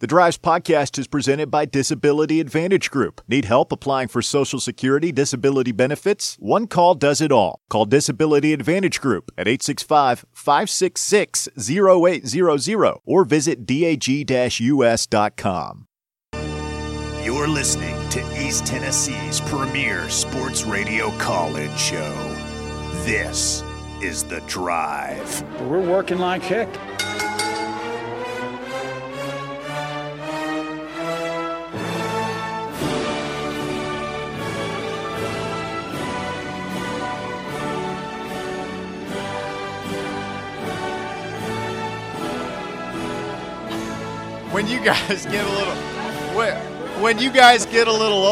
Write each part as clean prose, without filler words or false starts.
The Drives podcast is presented by Disability Advantage Group. Need help applying for Social Security disability benefits? One call does it all. Call Disability Advantage Group at 865-566-0800 or visit dag-us.com. You're listening to East Tennessee's premier sports radio call-in show. This is The Drive. We're working like heck. When you guys get a little, when you guys get a little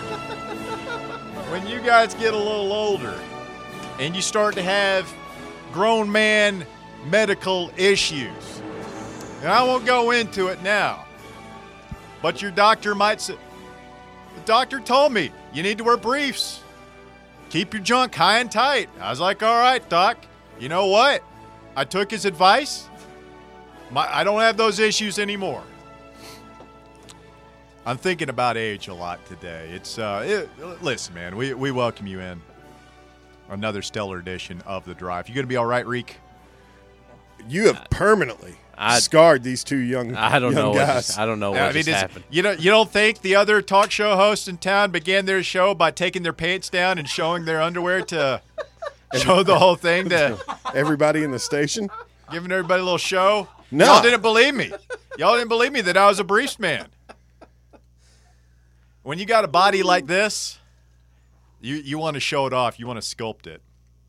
older, and you start to have grown man medical issues, and I won't go into it now, but your doctor might say, the doctor told me you need to wear briefs, keep your junk high and tight. I was like, all right, doc. You know what? I took his advice. I don't have those issues anymore. I'm thinking about age a lot today. Listen, man, we welcome you in. Another stellar edition of The Drive. You going to be all right, Reek? You have permanently scarred these two young guys. I don't know what just happened. You don't think the other talk show hosts in town began their show by taking their pants down and showing their underwear to show the whole thing to everybody in the station? Giving everybody a little show? No. Y'all didn't believe me. Y'all didn't believe me that I was a briefs man. When you got a body like this, you want to show it off. You want to sculpt it.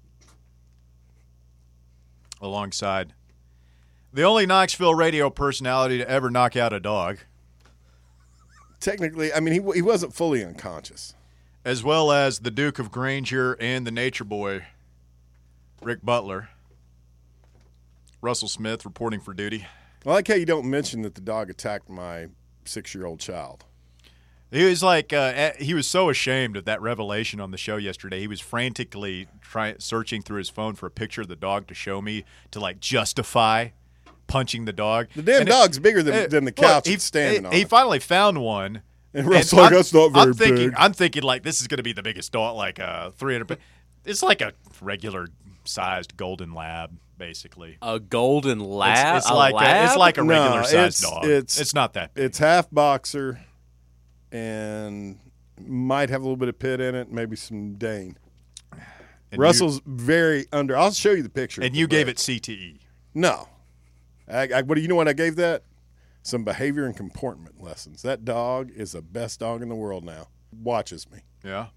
Alongside the only Knoxville radio personality to ever knock out a dog. Technically, I mean, he wasn't fully unconscious. As well as the Duke of Granger and the Nature Boy, Rick Butler. Russell Smith reporting for duty. I like how you don't mention that the dog attacked my 6-year-old child. He was like, he was so ashamed of that revelation on the show yesterday. He was frantically searching through his phone for a picture of the dog to show me to, like, justify punching the dog. The damn dog's bigger than the couch he's standing on. He finally found one. And Russell's like, that's not very big. I'm thinking, like, this is going to be the biggest dog, like 300. It's like a regular-sized golden lab, basically. A golden lab? It's like a regular-sized dog. It's not that big. It's half boxer. And might have a little bit of pit in it, maybe some Dane. And Russell's very under. I'll show you the picture. And you gave it CTE. No. What do you know what I gave that? Some behavior and comportment lessons. That dog is the best dog in the world now. Watches me. Yeah.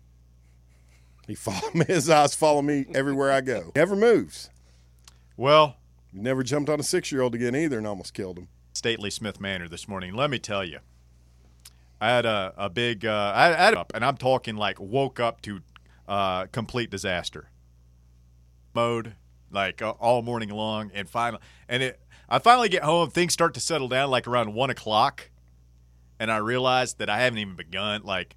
His eyes follow me everywhere I go. Never moves. Well. He never jumped on a 6-year-old again either and almost killed him. Stately Smith Manor this morning. Let me tell you. I had a big I had up, and I'm talking like woke up to complete disaster mode, like all morning long, and I finally get home. Things start to settle down like around 1 o'clock, and I realize that I haven't even begun like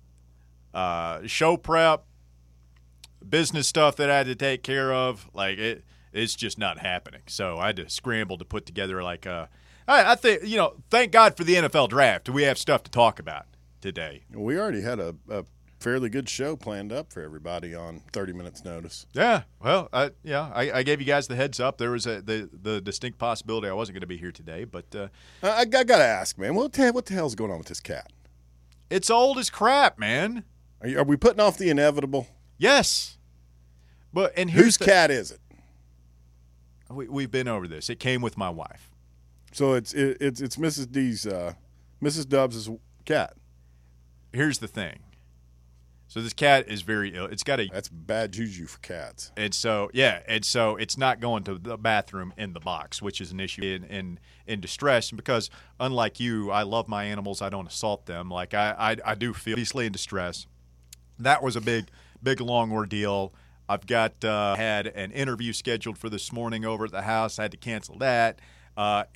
show prep, business stuff that I had to take care of. Like it's just not happening. So I had to scramble to put together like a. I think, thank God for the NFL draft. We have stuff to talk about today. We already had a fairly good show planned up for everybody on 30 minutes notice. Yeah, well, I gave you guys the heads up. There was the distinct possibility I wasn't going to be here today, but I got to ask, man, what the hell's going on with this cat? It's old as crap, man. Are we putting off the inevitable? Yes. And whose cat is it? We've been over this. It came with my wife. So it's Mrs. D's, Mrs. Dubs' cat. Here's the thing. So this cat is very ill. That's bad juju for cats. And so it's not going to the bathroom in the box, which is an issue in distress. Because unlike you, I love my animals. I don't assault them. Like I do feel obviously in distress. That was a big long ordeal. I've got had an interview scheduled for this morning over at the house. I had to cancel that. On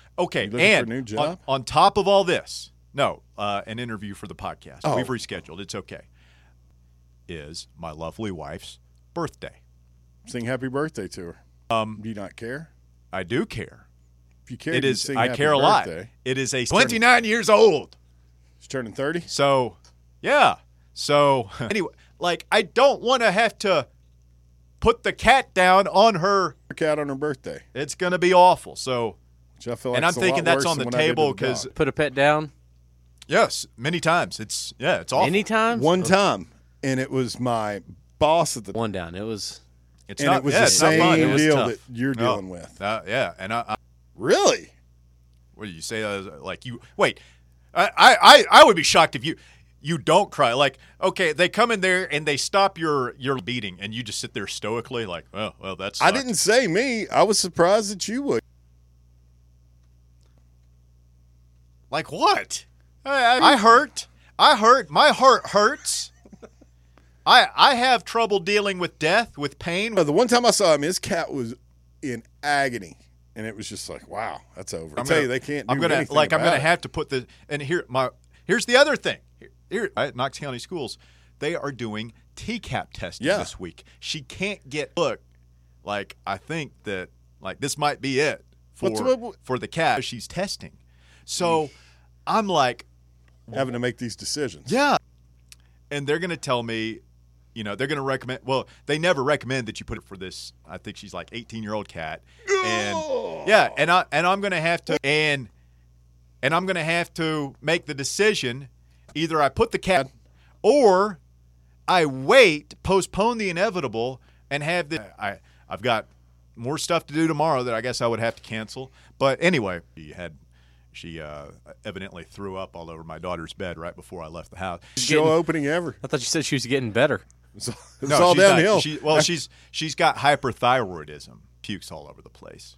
top of all this, an interview for the podcast. Oh. We've rescheduled. It's okay. Is my lovely wife's birthday. Sing happy birthday to her. Do you not care? I do care. If you care, it is. sing I happy care a lot. birthday. It is a 29 years old. She's turning 30. So, yeah. So anyway, like I don't want to have to put the cat down on her. Cat on her birthday. It's gonna be awful. So, which I feel like and I'm thinking that's on the table because put a pet down. Yes, many times. It's awful. Many times. One time, and it was my boss at the one down. It was. It's and not, it was the same deal that you're dealing with. Yeah, and I really. What do you say? Like you wait. I would be shocked if you don't cry. Like, okay, they come in there and they stop your beating, and you just sit there stoically, like, oh, well, that's. I didn't say me. I was surprised that you would. Like what? I hurt. My heart hurts. I have trouble dealing with death, with pain. The one time I saw him, his cat was in agony, and it was just like, wow, that's over. I tell you, they can't. I'm gonna have to put the and here's the other thing. Here at Knox County Schools, they are doing TCAP testing this week. She can't get like I think that like this might be it for the cat she's testing. So I'm like having to make these decisions. Yeah. And they're going to tell me, they're going to recommend – well, they never recommend that you put it for this. I think she's like 18-year-old cat. And and I'm going to have to – and I'm going to have to make the decision. Either I put the cat or I wait, postpone the inevitable, and have the – I've got more stuff to do tomorrow that I guess I would have to cancel. But anyway, She evidently threw up all over my daughter's bed right before I left the house. Show opening ever. I thought you said she was getting better. It's all downhill. She's got hyperthyroidism. Pukes all over the place.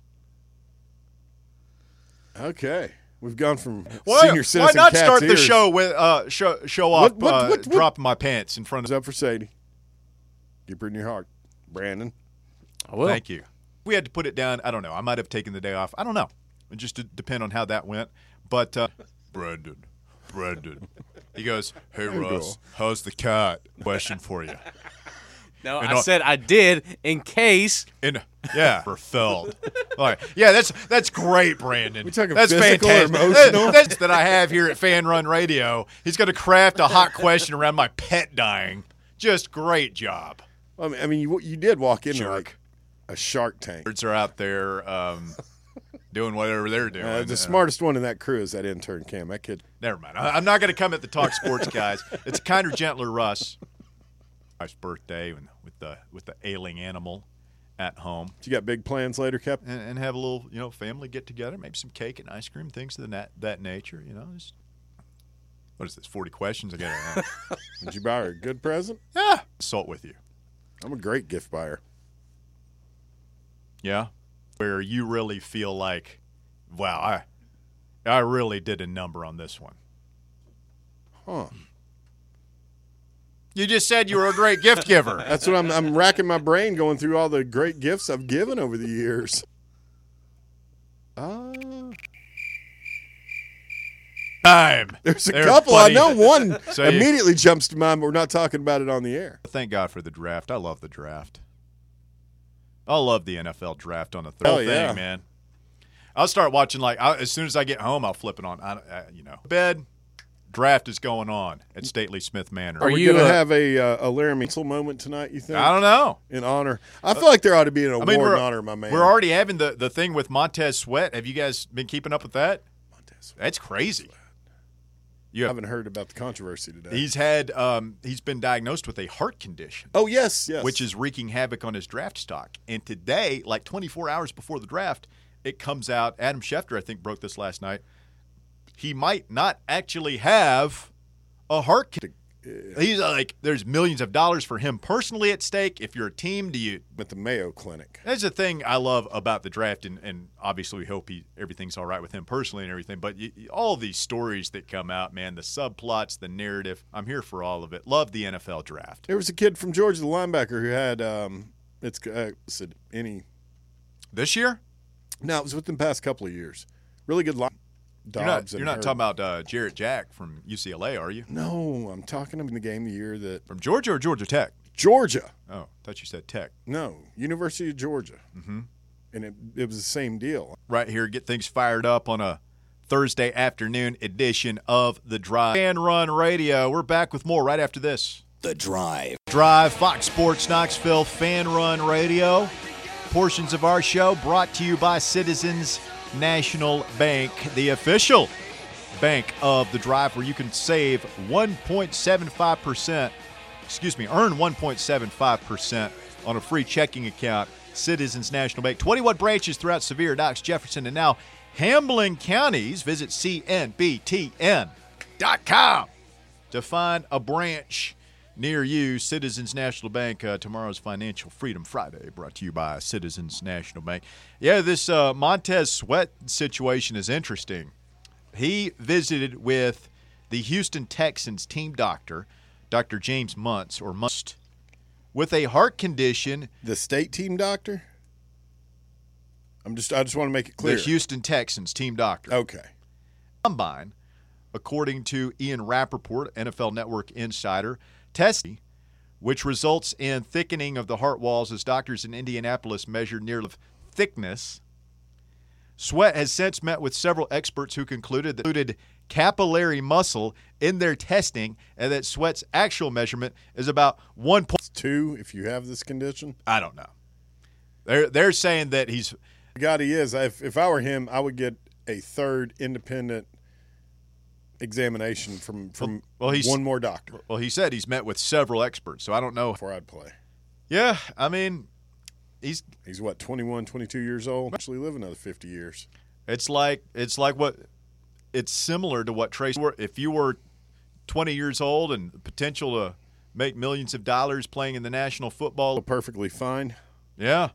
Okay, we've gone from senior citizen. Why not start ears. the show with show off dropping my pants in front of? Up for Sadie. Keep her in your heart, Brandon. I will. Thank you. We had to put it down. I don't know. I might have taken the day off. I don't know. It just depend on how that went. But Brandon, he goes, hey, Russ, how's the cat? Question for you. No, I said I did in case. For Feld. All right. Yeah, that's great, Brandon. We talking that's physical fantastic. Or emotional? That's that I have here at Fan Run Radio. He's going to craft a hot question around my pet dying. Just great job. I mean, you did walk into like a Shark Tank. Birds are out there doing whatever they're doing. The smartest one in that crew is that intern, Cam. That kid. Never mind. I'm not going to come at the Talk Sports guys. It's a kinder, gentler Russ. Wife's birthday with the ailing animal at home. You got big plans later, Cap? And have a little family get together, maybe some cake and ice cream, things of that nature. What is this? 40 questions I got. Did you buy her a good present? Yeah. Consult with you. I'm a great gift buyer. Yeah. Where you really feel like, wow, I really did a number on this one. Huh. You just said you were a great gift giver. That's what I'm racking my brain going through all the great gifts I've given over the years. Time. There's a couple. I know one immediately jumps to mind, but we're not talking about it on the air. Thank God for the draft. I love the draft. I love the NFL draft on the third thing, man. I'll start watching as soon as I get home. I'll flip it on. Bed draft is going on at Stately Smith Manor. Are we going to have a Laramie moment tonight? You think? I don't know. In honor, I feel like there ought to be an award in honor of my man. We're already having the thing with Montez Sweat. Have you guys been keeping up with that? Montez Sweat. That's crazy. You haven't heard about the controversy today. He's been diagnosed with a heart condition. Oh, yes. Which is wreaking havoc on his draft stock. And today, 24 hours before the draft, it comes out. Adam Schefter, I think, broke this last night. He might not actually have a heart condition. He's there's millions of dollars for him personally at stake. If you're a team, at the Mayo Clinic. That's the thing I love about the draft, and obviously we hope everything's all right with him personally and everything. But all these stories that come out, man, the subplots, the narrative, I'm here for all of it. Love the NFL draft. There was a kid from Georgia, the linebacker, who had this year? No, it was within the past couple of years. Really good line. You're not talking about Jarrett Jack from UCLA, are you? No, I'm talking in the game the year that from Georgia or Georgia Tech. Georgia. Oh, I thought you said Tech. No, University of Georgia. Mm-hmm. and it was the same deal. Right here, get things fired up on a Thursday afternoon edition of The Drive. Fan Run Radio. We're back with more right after this. The Drive. Drive, Fox Sports Knoxville, Fan Run Radio. Portions of our show brought to you by Citizens National Bank, the official bank of The Drive, where you can save 1.75%, earn 1.75% on a free checking account. Citizens National Bank, 21 branches throughout Sevier, Knox, Jefferson, and now Hamlin counties. Visit cnbtn.com to find a branch near you. Citizens National Bank, tomorrow's Financial Freedom Friday, brought to you by Citizens National Bank. Yeah, this Montez Sweat situation is interesting. He visited with the Houston Texans team doctor, Dr. James Muntz, with a heart condition. The state team doctor? I just want to make it clear. The Houston Texans team doctor. Okay. Combine, according to Ian Rappaport, NFL Network insider, testing, which results in thickening of the heart walls as doctors in Indianapolis measured nearly thickness. Sweat has since met with several experts who concluded that included capillary muscle in their testing, and that Sweat's actual measurement is about 1.2 if you have this condition. I don't know. They're saying that he's. God, he is. If I were him, I would get a third independent examination from one more doctor. Well, he said he's met with several experts, so I don't know. Before I'd play. Yeah, I mean, he's what, 21, 22 years old? Actually live another 50 years. It's similar to what Trace. If you were 20 years old and the potential to make millions of dollars playing in the National Football. Perfectly fine. Yeah.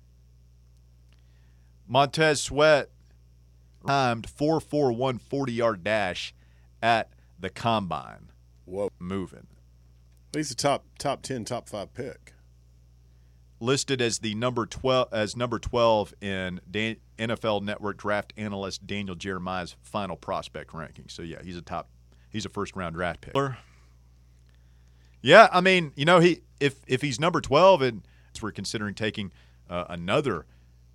Montez Sweat timed 4.41 40-yard dash at the combine. Whoa. Moving. He's a top 10, top 5 pick. Listed as the number 12 in NFL Network draft analyst Daniel Jeremiah's final prospect ranking. So yeah, he's a first round draft pick. Yeah, I mean, if he's number 12 and we're considering taking another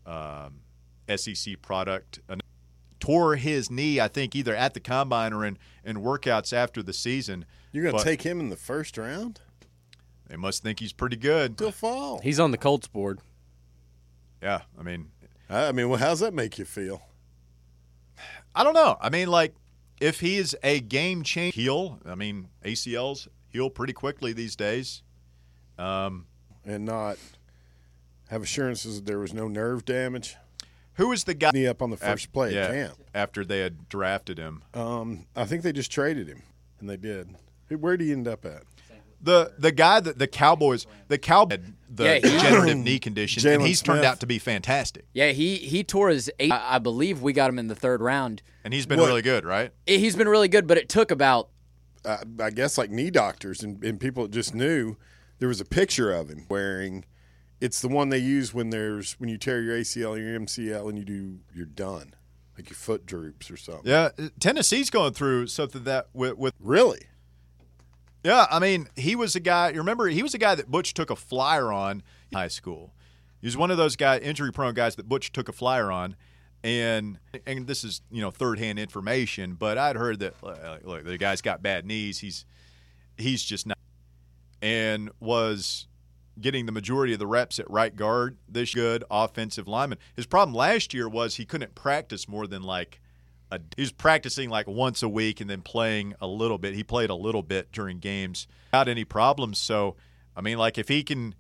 SEC product, tore his knee, I think, either at the combine or in workouts after the season. You're going to take him in the first round? They must think he's pretty good. Till fall. He's on the Colts board. Yeah, I mean, well, how's that make you feel? I don't know. I mean, like, if he is a game changer, ACLs heal pretty quickly these days. And not have assurances that there was no nerve damage. Who was the guy? Knee up on the first play at camp. After they had drafted him. I think they just traded him, and they did. Where did he end up at? The guy that the Cowboys had the degenerative knee condition, and he's turned out to be fantastic. Yeah, he tore his I believe we got him in the third round. And he's been really good, right? He's been really good, but it took about I guess like knee doctors and people that just knew, there was a picture of him wearing. It's the one they use when you tear your ACL or your MCL and you're done, like your foot droops or something. Yeah, Tennessee's going through something that with really. Yeah, I mean, he was a guy. You remember, he was a guy that Butch took a flyer on in high school. He was one of those injury-prone guys that Butch took a flyer on, and this is third-hand information, but I'd heard that look, the guy's got bad knees. He's just not, and was getting the majority of the reps at right guard. This good offensive lineman. His problem last year was he couldn't practice more than he was practicing like once a week and then playing a little bit. He played a little bit during games without any problems. So, I mean, like if he can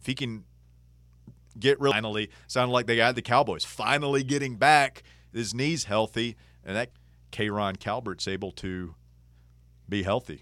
get finally sounded like the Cowboys finally getting back, his knee's healthy, and that K'Ron Calbert's able to be healthy.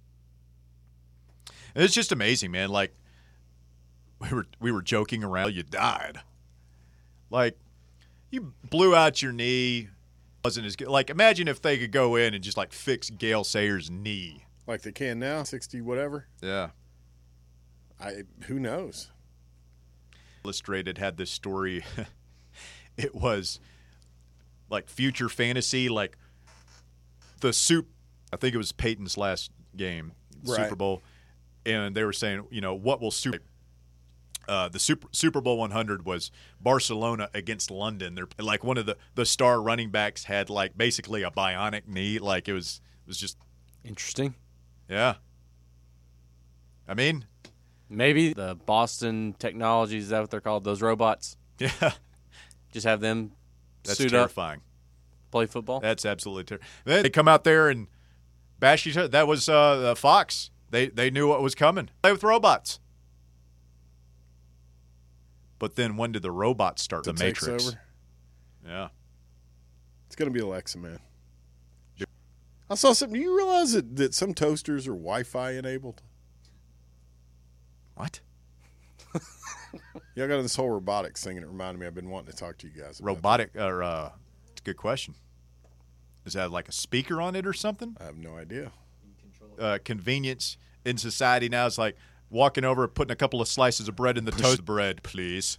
And it's just amazing, man. Like we were joking around. You died. Like you blew out your knee. Wasn't as good. Like, imagine if they could go in and just like fix Gale Sayers' knee, like they can now, 60 whatever. Yeah, who knows? Illustrated had this story. It was like future fantasy, like the soup. I think it was Peyton's last game, right. Super Bowl, and they were saying, what will The Super Bowl 100 was Barcelona against London. They're like one of the star running backs had like basically a bionic knee. Like it was just Interesting. yeah. I mean, Maybe the Boston Technologies, is that what they're called? Those robots? yeah, Just have them that's suit terrifying. up, play football? That's absolutely terrifying. Then they come out there and bash each other. That was Fox. They knew what was coming. Play with robots. But then when did the robots start? The Takes Matrix. over. Yeah. It's going to be Alexa, man. I saw something. Do you realize that some toasters are Wi-Fi enabled? What? Yeah, I got this whole robotics thing, and it reminded me I've been wanting to talk to you guys about Robotic or it's a good question. Is that like a speaker on it or something? that. I have no idea. Convenience in society now is like walking over, putting a couple of slices of bread in the toast. Bread, please.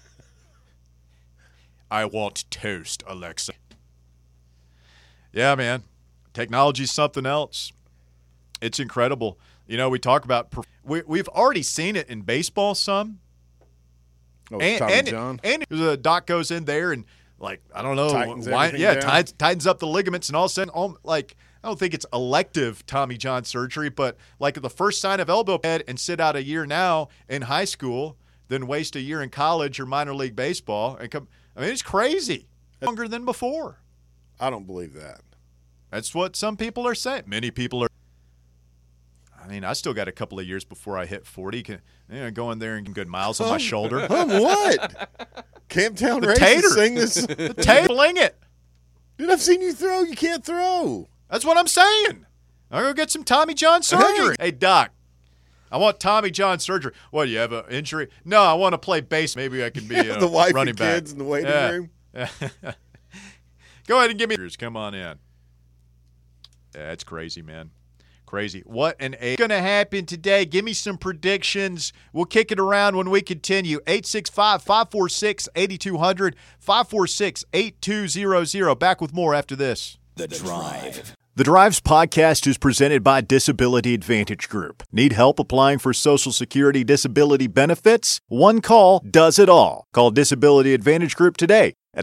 I want toast, Alexa. Yeah, man. Technology's something else. It's incredible. You know, we talk about we've already seen it in baseball some. Oh, Tommy John. And the doc goes in there and like I don't know Tightens why. everything Yeah, down. tightens up the ligaments and all of a sudden, like I don't think it's elective Tommy John surgery, but like the first sign of elbow pain and sit out a year now in high school, then waste a year in college or minor league baseball and come. I mean, it's crazy. Longer than before. I don't believe that. That's what some people are saying. Many people are. I mean, I still got a couple of years before I hit 40. Go in there and get good miles on my shoulder. What? Camptown Races tater. sing this. The tabling it. Dude, I've seen you throw. You can't throw. That's what I'm saying. I'm going to get some Tommy John surgery. Hey, Doc, I want Tommy John surgery. What, do you have an injury? No, I want to play base. Maybe I can be The wife running and back. kids in the waiting Yeah. room. Go ahead and give me. Come on in. Yeah, it's crazy, man. Crazy. What an A. Going to happen today? Give me some predictions. We'll kick it around when we continue. 865-546-8200, 546-8200. Back with more after this. The Drive. The Drives podcast is presented by Disability Advantage Group. Need help applying for Social Security disability benefits? One call does it all. Call Disability Advantage Group today at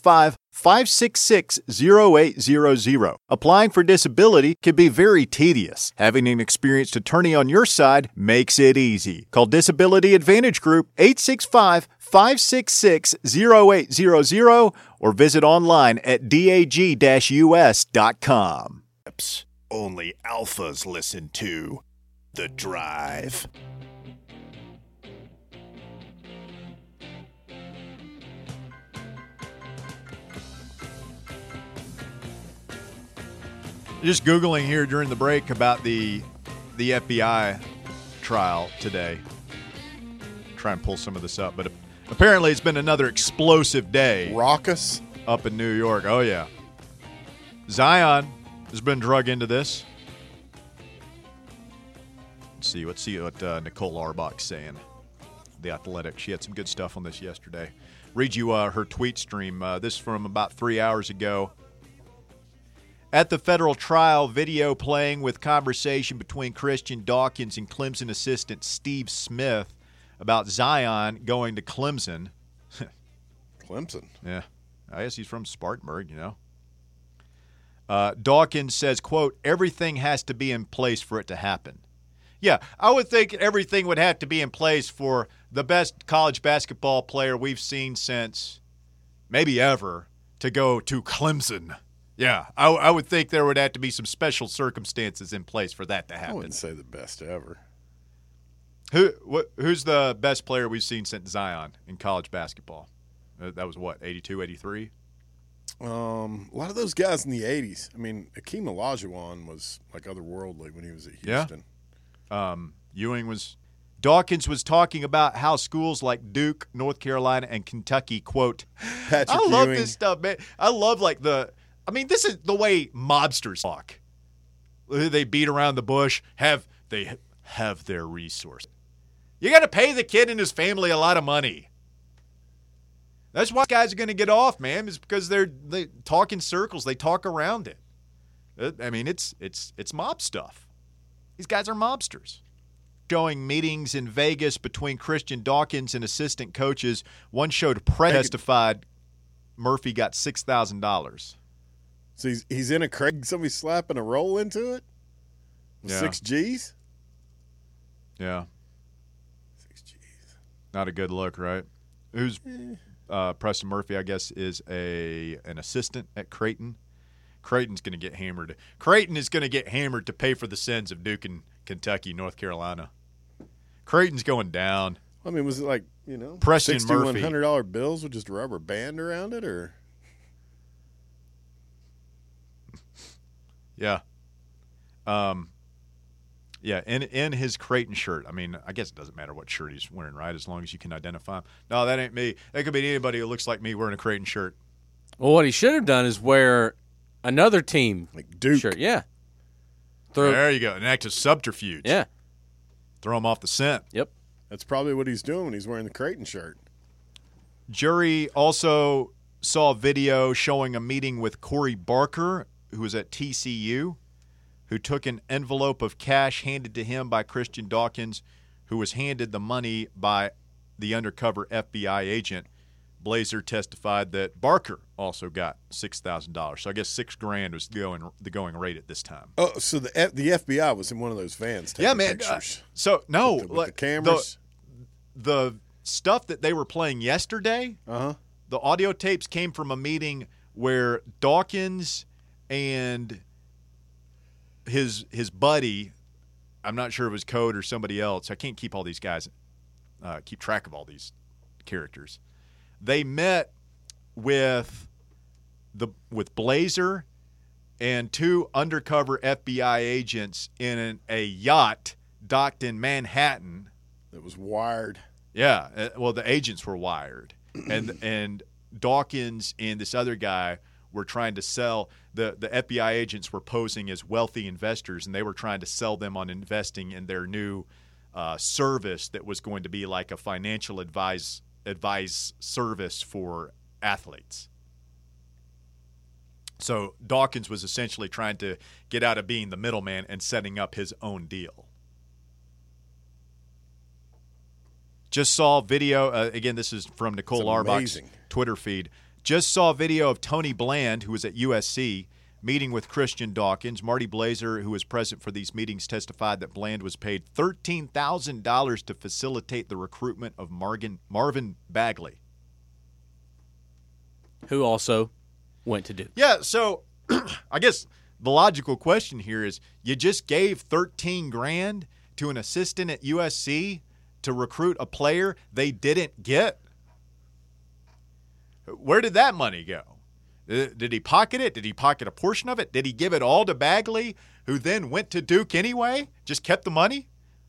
865-566-0800. Applying for disability can be very tedious. Having an experienced attorney on your side makes it easy. Call Disability Advantage Group 865-566-0800 or visit online at dag-us.com. Only alphas listen to The Drive. Just Googling here during the break about the FBI trial today. Try and pull some of this up, but apparently it's been another explosive day Raucous. up in New York. Oh, yeah. Zion has been drug into this. Let's see what Nicole Auerbach's saying. The Athletic. She had some good stuff on this yesterday. Read you her tweet stream. This from about 3 hours ago. At the federal trial, video playing with conversation between Christian Dawkins and Clemson assistant Steve Smith about Zion going to Clemson. Clemson. Yeah, I guess he's from Spartanburg, you know. Dawkins says, quote, everything has to be in place for it to happen. Yeah, I would think everything would have to be in place for the best college basketball player we've seen since maybe ever to go to Clemson. Yeah, I would think there would have to be some special circumstances in place for that to I happen. wouldn't say the best ever. Who's the best player we've seen since Zion in college basketball? That was what, 82, 83? A lot of those guys in the 80s. I mean, Akeem Olajuwon was like otherworldly when he was at Houston. Dawkins was talking about how schools like Duke, North Carolina, and Kentucky, quote, Patrick I love Ewing. this stuff, man. I love this is the way mobsters talk. They beat around the bush, they have their resources. You got to pay the kid and his family a lot of money. That's why guys are going to get off, man, is because they talk in circles. They talk around it. I mean, it's mob stuff. These guys are mobsters. showing meetings in Vegas between Christian Dawkins and assistant coaches. One showed press testified Murphy got $6,000. So he's in a crate. Somebody slapping a roll into it. Yeah. 6 G's. Yeah, 6 G's. not a good look, right? Who's Preston Murphy? I guess is an assistant at Creighton. Creighton's going to get hammered. Creighton is going to get hammered to pay for the sins of Duke and Kentucky, North Carolina. Creighton's going down. I mean, was it like, Preston Murphy. $6,100 bills with just a rubber band around it, or? Yeah. Yeah, in his Creighton shirt. I mean, I guess it doesn't matter what shirt he's wearing, right? As long as you can identify him. No, that ain't me. That could be anybody who looks like me wearing a Creighton shirt. Well, what he should have done is wear another team Like Duke. shirt. Yeah. There you go. An act of subterfuge. Yeah. Throw him off the scent. Yep. That's probably what he's doing when he's wearing the Creighton shirt. Jury also saw a video showing a meeting with Corey Barker, who was at TCU, who took an envelope of cash handed to him by Christian Dawkins, who was handed the money by the undercover FBI agent. Blazer testified that Barker also got $6,000. So I guess $6,000 was the going rate at this time. Oh, so the FBI was in one of those vans taking pictures. So no, with the cameras. The stuff that they were playing yesterday, the audio tapes came from a meeting where Dawkins and his buddy, I'm not sure if it was Code or somebody else. I can't keep all these guys, keep track of all these characters. They met with Blazer and 2 undercover FBI agents in a yacht docked in Manhattan. It was wired. Yeah, well, the agents were wired, and Dawkins and this other guy were trying to sell. The FBI agents were posing as wealthy investors, and they were trying to sell them on investing in their new service that was going to be like a financial advice service for athletes. So Dawkins was essentially trying to get out of being the middleman and setting up his own deal. Just saw video, again, this is from Nicole Auerbach's Twitter feed. Just saw a video of Tony Bland, who was at USC, meeting with Christian Dawkins. Marty Blazer, who was present for these meetings, testified that Bland was paid $13,000 to facilitate the recruitment of Marvin Bagley, Who also went to Duke. Yeah, so I guess the logical question here is you just gave $13,000 to an assistant at USC to recruit a player they didn't get? Where did that money go? Did he pocket it? Did he pocket a portion of it? Did he give it all to Bagley, who then went to Duke anyway? Just kept the money?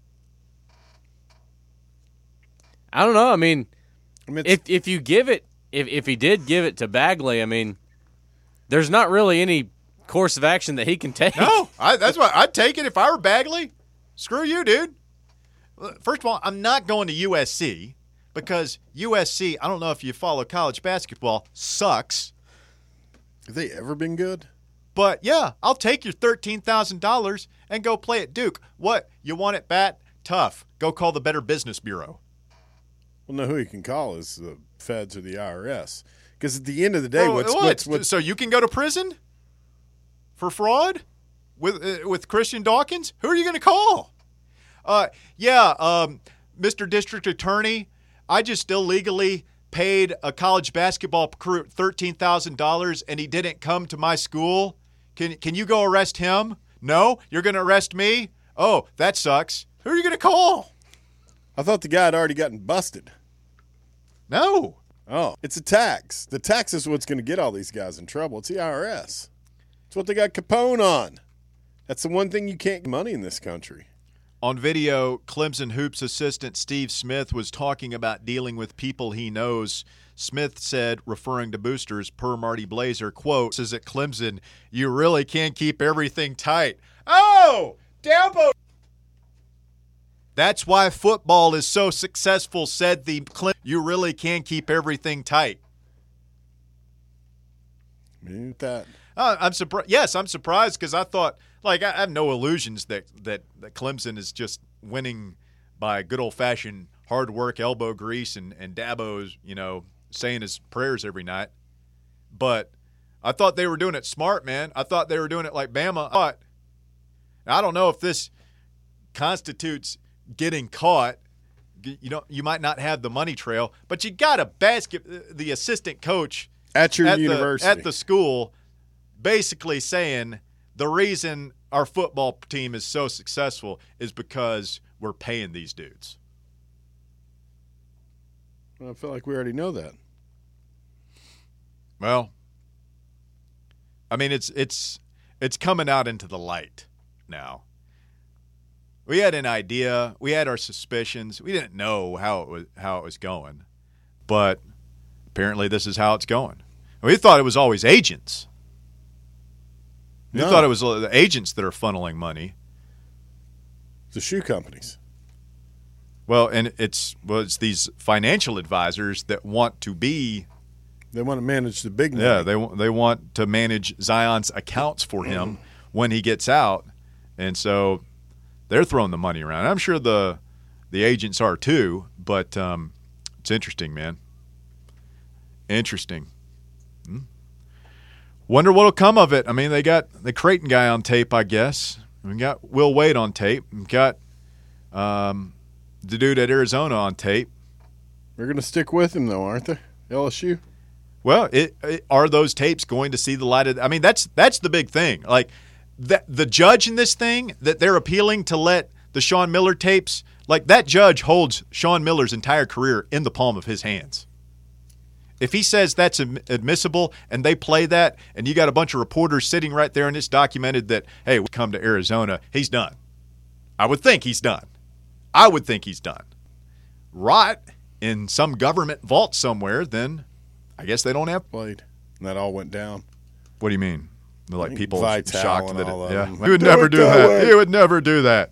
I don't know. I mean if you give it, if he did give it to Bagley, I mean, there's not really any course of action that he can take. No, that's why I'd take it if I were Bagley. Screw you, dude. First of all, I'm not going to USC because USC, I don't know if you follow college basketball, sucks. Have they ever been good? But, yeah, I'll take your $13,000 and go play at Duke. What? You want it bad? Tough. Go call the Better Business Bureau. Well, no, who you can call is the feds or the IRS. Because at the end of the day, what's so you can go to prison for fraud with Christian Dawkins? Who are you going to call? Mr. District Attorney, I just illegally paid a college basketball recruit $13,000 and he didn't come to my school. Can you go arrest him? No? You're going to arrest me? Oh, that sucks. Who are you going to call? I thought the guy had already gotten busted. No. Oh, it's a tax. The tax is what's going to get all these guys in trouble. It's the IRS. It's what they got Capone on. That's the one thing you can't get money in this country. On video, Clemson Hoops assistant Steve Smith was talking about dealing with people he knows. Smith said, referring to boosters, per Marty Blazer, quote, says at Clemson, you really can't keep everything tight. Oh, Dabo. That's why football is so successful, said the Clemson. You really can't keep everything tight. That. I'm surprised. Yes, I'm surprised because I thought, I have no illusions that Clemson is just winning by good old-fashioned hard work, elbow grease, and Dabo's, saying his prayers every night. But I thought they were doing it smart, man. I thought they were doing it like Bama. I don't know if this constitutes getting caught. You might not have the money trail, but you got a the assistant coach at your university, at the school, basically saying the reason our football team is so successful is because we're paying these dudes. Well, I feel like we already know that. Well, I mean, it's coming out into the light now. We had an idea. We had our suspicions. We didn't know how it was going, but apparently this is how it's going. We thought it was always agents. We thought it was the agents that are funneling money. The shoe companies. Well, and it's these financial advisors that want to be. They want to manage the big money. Yeah, they want to manage Zion's accounts for him when he gets out, and so they're throwing the money around. I'm sure the agents are too, but it's interesting, man. Interesting. Wonder what'll come of it. I mean, they got the Creighton guy on tape, I guess. We got Will Wade on tape. We got the dude at Arizona on tape. They're going to stick with him, though, aren't they? LSU. Well, are those tapes going to see the light of? I mean, that's the big thing. Like the judge in this thing that they're appealing to let the Sean Miller tapes. Like that judge holds Sean Miller's entire career in the palm of his hands. If he says that's admissible and they play that, and you got a bunch of reporters sitting right there and it's documented that, hey, we come to Arizona, he's done. I would think he's done. Rot in some government vault somewhere, then I guess they don't have played. And that all went down. What do you mean? Like people Vital shocked that it. Yeah, he would never do that. He would never do that.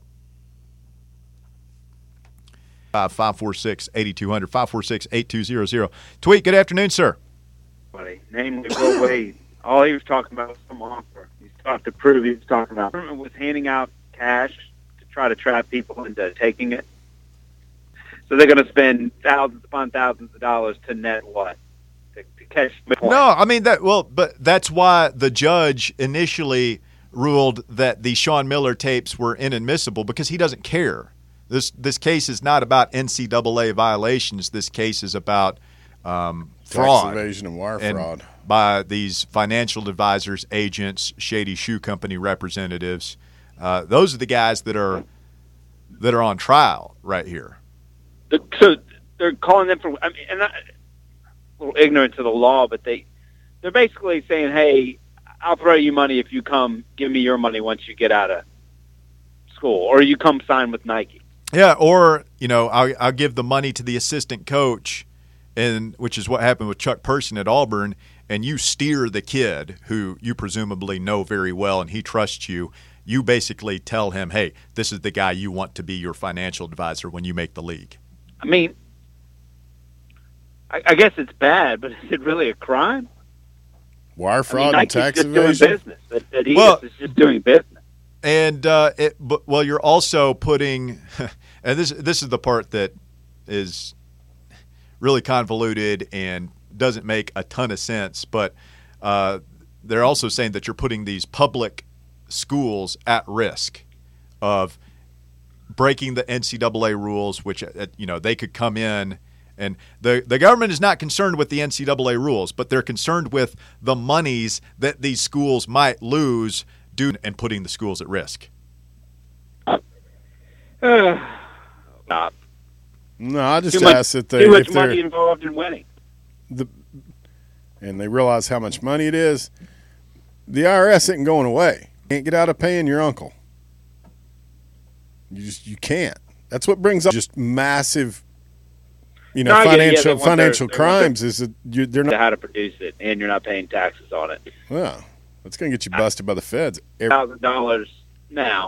546-8200, 546-8200. Tweet, good afternoon, sir. Namely, Will Wade. All he was talking about was some offer. He's talked to prove he was talking about. The government was handing out cash to try to trap people into taking it. So they're going to spend thousands upon thousands of dollars to net what? To catch Bitcoin. No, I mean but that's why the judge initially ruled that the Sean Miller tapes were inadmissible, because he doesn't care. This case is not about NCAA violations. This case is about fraud, tax evasion, and wire fraud by these financial advisors, agents, shady shoe company representatives. Those are the guys that are on trial right here. So they're calling them for. I mean, and a little ignorant to the law, but they're basically saying, "Hey, I'll throw you money if you come give me your money once you get out of school, or you come sign with Nike." Yeah, or I'll give the money to the assistant coach, and which is what happened with Chuck Person at Auburn, and you steer the kid who you presumably know very well and he trusts you. You basically tell him, hey, this is the guy you want to be your financial advisor when you make the league. I mean, I guess it's bad, but is it really a crime? Wire fraud and tax evasion? Doing business. Adidas is just doing business. And you're also putting, and this is the part that is really convoluted and doesn't make a ton of sense, but they're also saying that you're putting these public schools at risk of breaking the NCAA rules, which they could come in, and the government is not concerned with the NCAA rules, but they're concerned with the monies that these schools might lose and putting the schools at risk. No, I just ask that too much money involved in winning. And they realize how much money it is. The IRS isn't going away. You can't get out of paying your uncle. You can't. That's what brings up just massive, financial crimes. Is that they're not how to produce it, and you're not paying taxes on it. Well, that's going to get you busted by the feds. $1,000 now.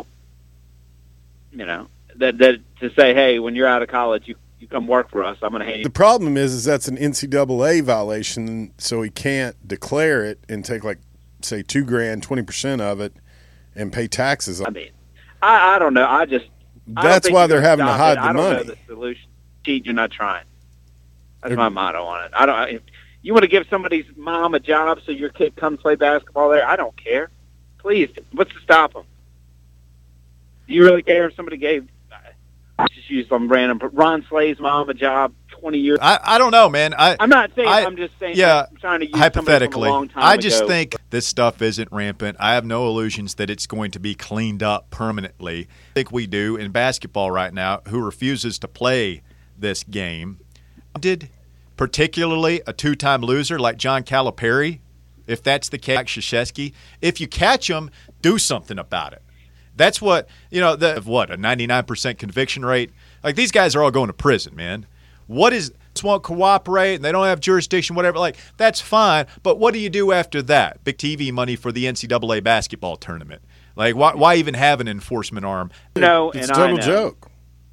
That to say, hey, when you're out of college, you come work for us. I'm going to hand you. The problem is that's an NCAA violation, so he can't declare it and take say $2,000, 20% of it, and pay taxes on. I mean, I don't know. That's why they're having to hide the money. I don't know the solution. Cheat, you're not trying. That's my motto on it. If you want to give somebody's mom a job so your kid comes play basketball there, I don't care. Please, what's to stop them? Do you really care if somebody gave? Just use some random. But Ron Slay's mom a job 20 years. I don't know, man. I'm not saying. I'm just saying. Yeah, I'm trying to use hypothetically. From a long time I just ago. think this stuff isn't rampant. I have no illusions that it's going to be cleaned up permanently. I think we do in basketball right now. Who refuses to play this game? Did particularly a two-time loser like John Calipari, if that's the case, Krzyzewski, if you catch them, do something about it. That's what, a 99% conviction rate? Like, these guys are all going to prison, man. Won't cooperate, and they don't have jurisdiction, whatever. Like, that's fine, but what do you do after that? Big TV money for the NCAA basketball tournament. Like, why even have an enforcement arm? No, it's and a total joke.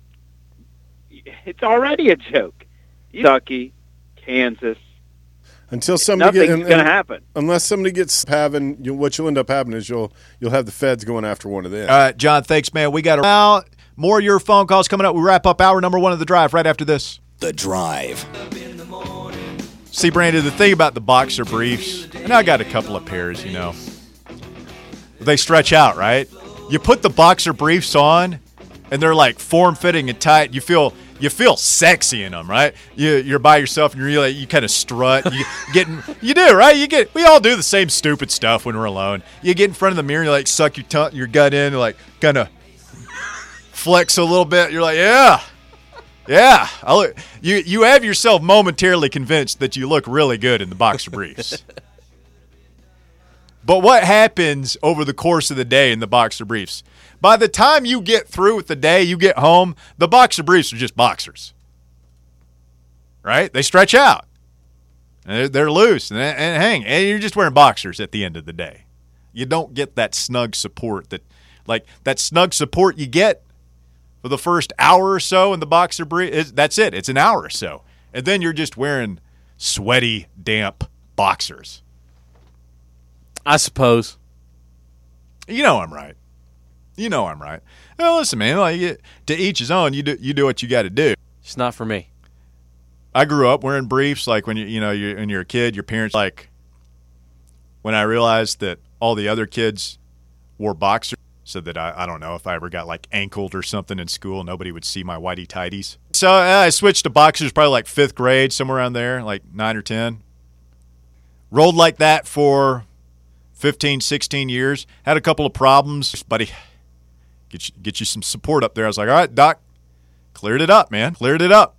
It's already a joke. Kentucky, Kansas. Until somebody nothing's going to happen. Unless somebody gets what you'll end up having is you'll have the feds going after one of them. All right, John, thanks, man. We got more of your phone calls coming up. We wrap up hour number 1 of The Drive right after this. The Drive. See, Brandon, the thing about the boxer briefs, and I got a couple of pairs, they stretch out, right? You put the boxer briefs on, and they're like form-fitting and tight. You feel sexy in them, right? You're by yourself and you kind of strut. You do, right? We all do the same stupid stuff when we're alone. You get in front of the mirror, you like suck your gut in, like kind of flex a little bit. You're like, yeah. You have yourself momentarily convinced that you look really good in the boxer briefs. But what happens over the course of the day in the boxer briefs? By the time you get through with the day, you get home, the boxer briefs are just boxers. Right? They stretch out. They're loose and hang. And you're just wearing boxers at the end of the day. You don't get that snug support that snug support you get for the first hour or so in the boxer brief. That's it. It's an hour or so. And then you're just wearing sweaty, damp boxers. I suppose. I'm right. I'm right. Well, listen, man. To each his own. You do what you got to do. It's not for me. I grew up wearing briefs. Like when you're a kid, your parents when I realized that all the other kids wore boxers, so that I don't know if I ever got like ankled or something in school, nobody would see my whitey tighties. So I switched to boxers probably like 5th grade, somewhere around there, like 9 or 10. Rolled like that for 15, 16 years. Had a couple of problems. Buddy, get you some support up there. I was like, all right, Doc, cleared it up, man. Cleared it up.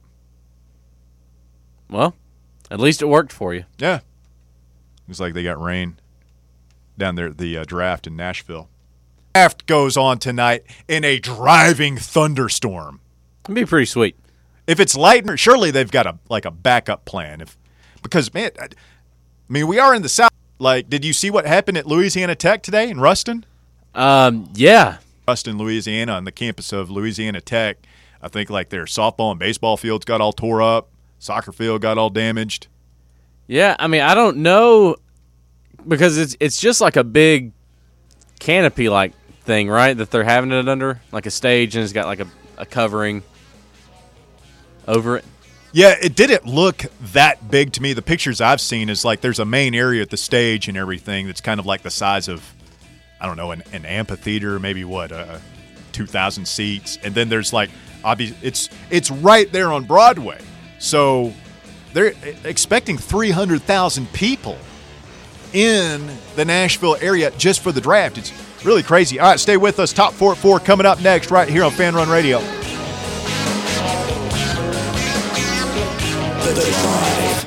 Well, at least it worked for you. Yeah. Looks like they got rain down there at the draft in Nashville. Draft goes on tonight in a driving thunderstorm. It'd be pretty sweet. If it's lightning, surely they've got a backup plan. Because, man, we are in the South. Like, did you see what happened at Louisiana Tech today in Ruston? Yeah. Ruston, Louisiana, on the campus of Louisiana Tech. I think, like, their softball and baseball fields got all tore up. Soccer field got all damaged. Yeah, I don't know, because it's just like a big canopy-like thing, right, that they're having it under, like a stage, and it's got like a covering over it. Yeah, it didn't look that big to me. The pictures I've seen is like there's a main area at the stage and everything that's kind of like the size of, I don't know, an amphitheater, maybe 2,000 seats. And then there's like, obviously, it's right there on Broadway. So they're expecting 300,000 people in the Nashville area just for the draft. It's really crazy. All right, stay with us. Top 4 at 4 coming up next right here on Fan Run Radio. The Drive.